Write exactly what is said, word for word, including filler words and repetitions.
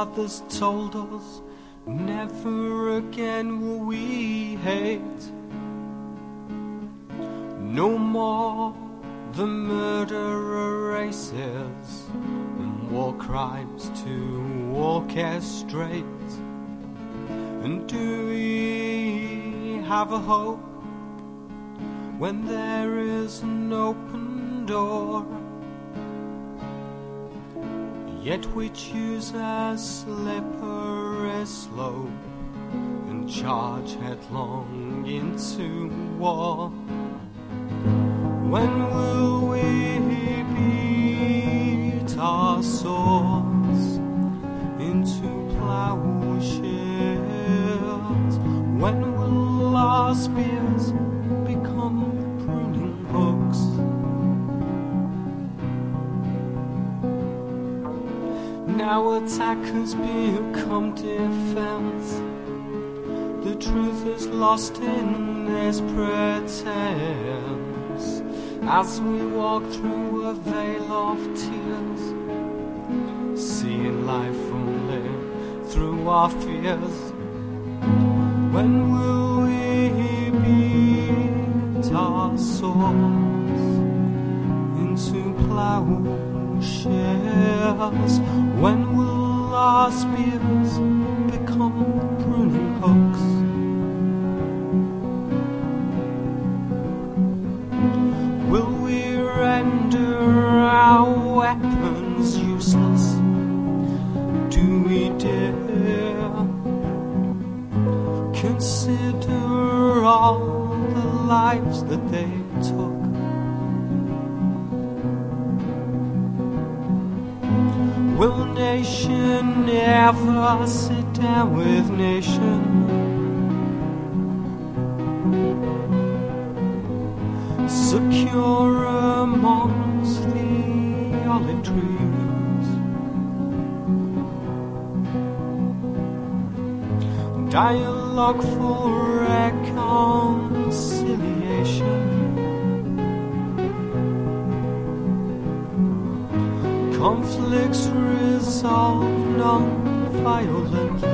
fathers told us never again will we hate. No more the murderer races and war crimes to orchestrate. And do we have a hope when there is an open door? Yet we choose a slippery slope and charge headlong into war. When will we beat our swords into plowshares? When will our spears become pruning hooks? Now attackers become defense. The truth is lost in this pretense. As we walk through a veil of tears, seeing life only through our fears. When will we beat our swords into plowshares? When will our spears become pruning hooks? Will we render our weapons useless? Do we dare consider all the lives that they took? Will nation ever sit down with nation? Secure amongst the olive trees, dialogue for reconciliation, conflicts resolved non-violently.